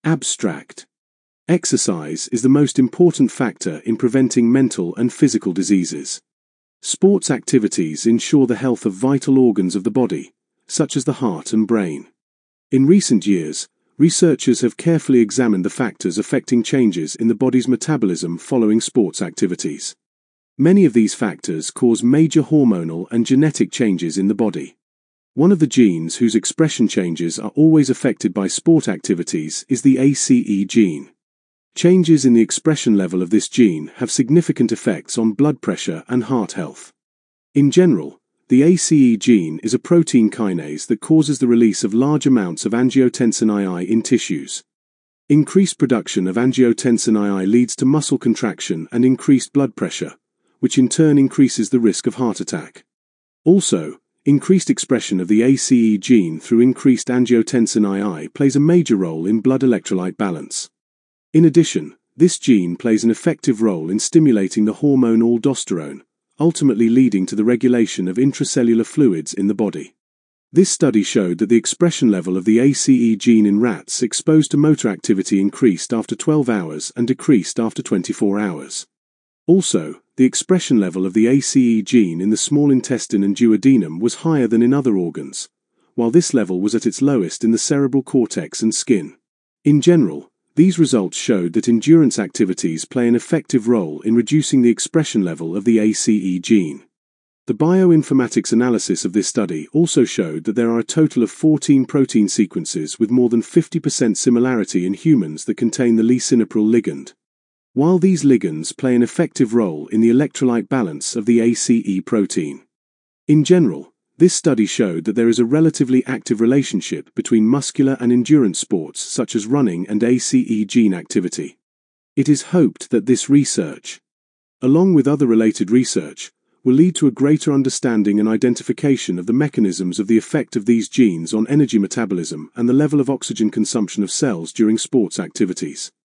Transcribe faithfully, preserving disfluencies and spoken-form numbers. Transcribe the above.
Abstract. Exercise is the most important factor in preventing mental and physical diseases. Sports activities ensure the health of vital organs of the body, such as the heart and brain. In recent years, researchers have carefully examined the factors affecting changes in the body's metabolism following sports activities. Many of these factors cause major hormonal and genetic changes in the body. One of the genes whose expression changes are always affected by sport activities is the A C E gene. Changes in the expression level of this gene have significant effects on blood pressure and heart health. In general, the A C E gene is a protein kinase that causes the release of large amounts of angiotensin I I in tissues. Increased production of angiotensin I I leads to muscle contraction and increased blood pressure, which in turn increases the risk of heart attack. Also, increased expression of the A C E gene through increased angiotensin I I plays a major role in blood electrolyte balance. In addition, this gene plays an effective role in stimulating the hormone aldosterone, ultimately leading to the regulation of intracellular fluids in the body. This study showed that the expression level of the A C E gene in rats exposed to motor activity increased after twelve hours and decreased after twenty-four hours. Also, the expression level of the A C E gene in the small intestine and duodenum was higher than in other organs, while this level was at its lowest in the cerebral cortex and skin. In general, these results showed that endurance activities play an effective role in reducing the expression level of the A C E gene. The bioinformatics analysis of this study also showed that there are a total of fourteen protein sequences with more than fifty percent similarity in humans that contain the lisinopril ligand. While these ligands play an effective role in the electrolyte balance of the A C E protein. In general, this study showed that there is a relatively active relationship between muscular and endurance sports such as running and A C E gene activity. It is hoped that this research, along with other related research, will lead to a greater understanding and identification of the mechanisms of the effect of these genes on energy metabolism and the level of oxygen consumption of cells during sports activities.